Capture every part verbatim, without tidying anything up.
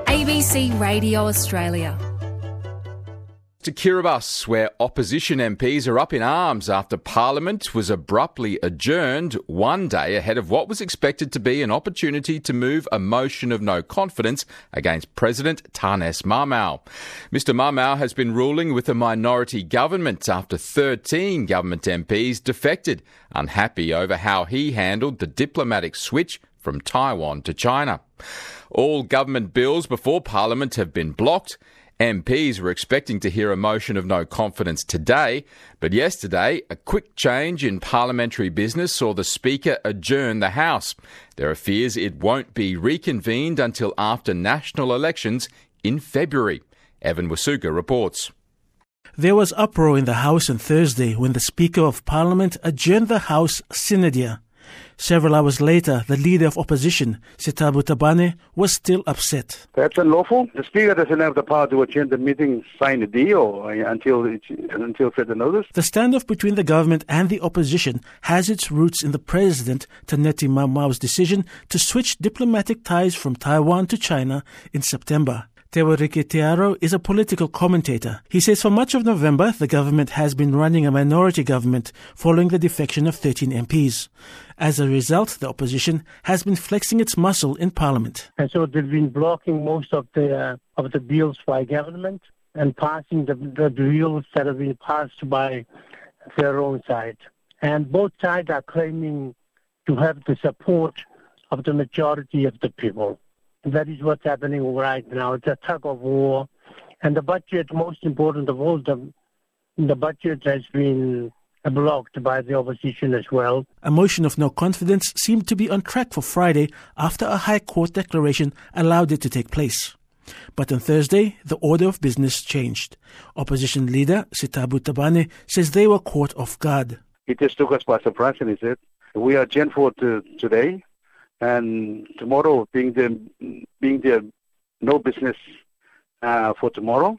A B C Radio Australia. To Kiribati, where opposition M Ps are up in arms after Parliament was abruptly adjourned one day ahead of what was expected to be an opportunity to move a motion of no confidence against President Tanes Mamau. Mister Mamau has been ruling with a minority government after thirteen government M Ps defected, unhappy over how he handled the diplomatic switch from Taiwan to China. All government bills before Parliament have been blocked. M Ps were expecting to hear a motion of no confidence today, but yesterday a quick change in parliamentary business saw the Speaker adjourn the House. There are fears it won't be reconvened until after national elections in February. Evan Wasuka reports. There was uproar in the House on Thursday when the Speaker of Parliament adjourned the House sine die. Several hours later, the Leader of Opposition, Sithabu Tabane, was still upset. That's unlawful. The Speaker doesn't have the power to adjourn the meeting sine die or until, until further notice. The standoff between the government and the opposition has its roots in the President Taneti Mamau's decision to switch diplomatic ties from Taiwan to China in September. Tewariki Tearo is a political commentator. He says for much of November, the government has been running a minority government following the defection of thirteen M Ps. As a result, the opposition has been flexing its muscle in Parliament. And so they've been blocking most of the uh, of the bills by government and passing the, the bills that have been passed by their own side. And both sides are claiming to have the support of the majority of the people. That is what's happening right now. It's a tug of war. And the budget, most important of all, the, the budget has been blocked by the opposition as well. A motion of no confidence seemed to be on track for Friday after a High Court declaration allowed it to take place. But on Thursday, the order of business changed. Opposition leader Sithabu Tabane says they were caught off guard. It just took us by surprise, and he said, we are adjourned for to, today. And tomorrow, being the being the no business uh, for tomorrow,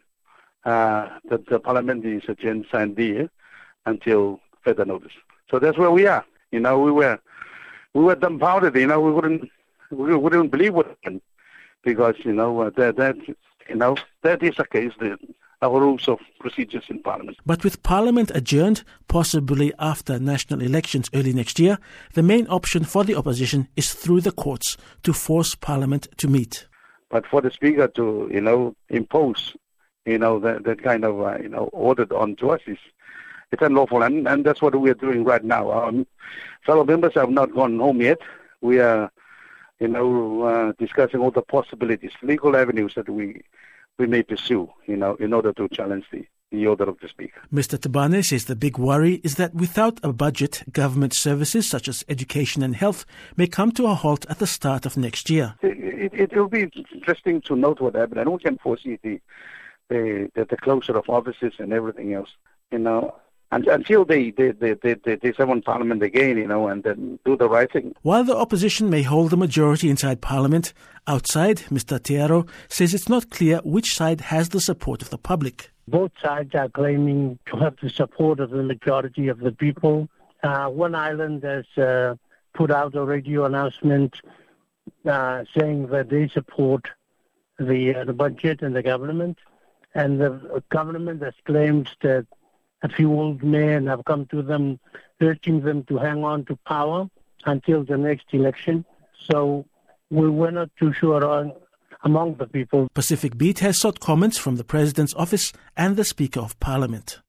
uh, the, the Parliament is adjourned sine die until further notice. So that's where we are. You know, we were we were dumbfounded. You know, we wouldn't we wouldn't believe what happened because you know that that you know that is the case. The, our rules of procedures in Parliament. But with Parliament adjourned, possibly after national elections early next year, the main option for the opposition is through the courts to force Parliament to meet. But for the Speaker to, you know, impose, you know, that, that kind of, uh, you know, order onto us is it's unlawful, and, and that's what we are doing right now. Our fellow members have not gone home yet. We are, you know, uh, discussing all the possibilities, legal avenues that we we may pursue, you know, in order to challenge the, the order of the Speaker. Mister Tabane says the big worry is that without a budget, government services such as education and health may come to a halt at the start of next year. It, it, it will be interesting to note what happened, and we can foresee the, the, the, the closure of offices and everything else, you know, and, until they, they, they, they, they, they summon Parliament again, you know, and then do the right thing. While the opposition may hold the majority inside Parliament, outside, Mister Tearo says it's not clear which side has the support of the public. Both sides are claiming to have the support of the majority of the people. Uh, One Island has uh, put out a radio announcement uh, saying that they support the, uh, the budget and the government, and the government has claimed that a few old men have come to them, urging them to hang on to power until the next election. So we were not too sure on, among the people. Pacific Beat has sought comments from the President's office and the Speaker of Parliament.